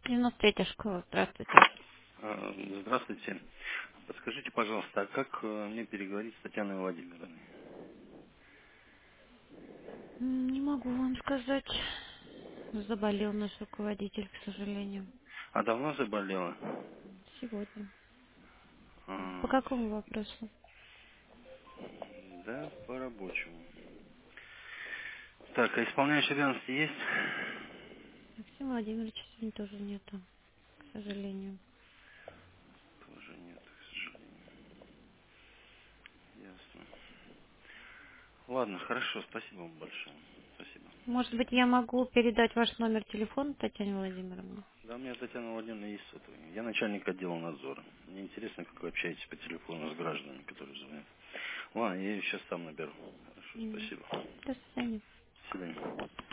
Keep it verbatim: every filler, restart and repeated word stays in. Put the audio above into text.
девяносто третья школа. Здравствуйте. А, Здравствуйте. Подскажите, пожалуйста, а как э, мне переговорить с Татьяной Владимировной? М, Не могу вам сказать. Заболел наш руководитель, к сожалению. А давно заболела? Сегодня. По А, какому вопросу? да, по рабочему. Так, а исполняющий обязанности есть? Максима Владимировича сегодня тоже нету, к сожалению. Тоже нет, к сожалению. Ясно. Ладно, хорошо, спасибо вам большое. Спасибо. Может быть, я могу передать ваш номер телефона Татьяне Владимировне? Да, у меня Татьяна Владимировна есть сотовый. Я начальник отдела надзора. Мне интересно, как вы общаетесь по телефону с гражданами, которые звонят. Ладно, я ее сейчас сам наберу. Хорошо, М, спасибо. До свидания. До свидания.